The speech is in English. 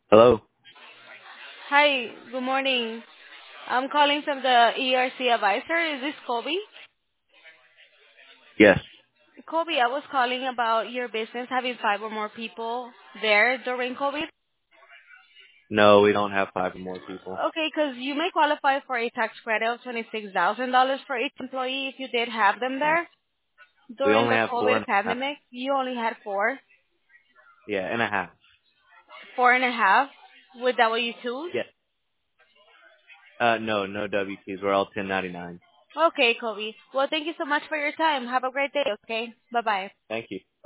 Hello? Hi, good morning. I'm calling from the ERC advisor. Is this Kobe? Yes. Kobe, I was calling about your business having five or more people there during COVID. No, we don't have five or more people. Okay, because you may qualify for a tax credit of $26,000 for each employee if you did have them No. there. We During only the have four COVID and a half. pandemic, you only had four, Yeah, and a half. four and a half with W-2s. Yes. No W-2s. We're all 1099. Okay, Kobe. Well, thank you so much for your time. Have a great day, okay? Bye-bye. Thank you.